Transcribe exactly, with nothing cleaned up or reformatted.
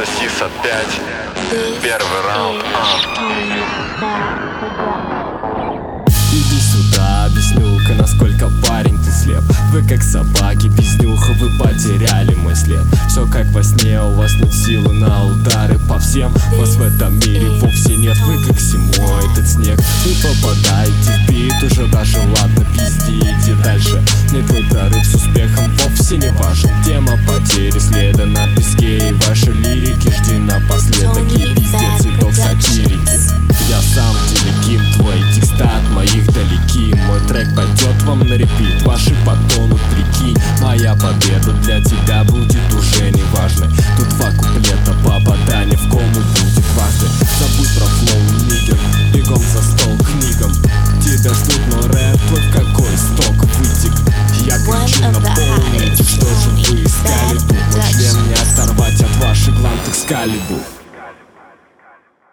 Сосис опять. Первый раунд. Иди сюда, объясню-ка, насколько парень ты слеп. Вы как собаки, без нюха, вы потеряли мой след. Все как во сне, у вас нет силы на удары по всем. Вас в этом мире вовсе нет, вы как зимой этот снег. Вы попадаете в бит, уже даже ладно, пиздите дальше. Нет, твой прорыв с успехом вовсе не важен. Тема потери следа на песке, и ваши лирики жди напоследок. И пиздец, и долг сатирики. Я сам телеким, твой текста от моих далеки. Мой трек пойдет вам на репит, ваши потонут, прикинь. Моя победа для тебя будет уже не важной. Тут два куплета, попадание в кому будет важной. Забудь про флоу, нигер, бегом за стол книгам. Тебя ждут, но рэп твой в какой сток вытек. Я кричу на полный, что же вы искали тут? Мой член не оторвать от ваших гланд Экскалибур.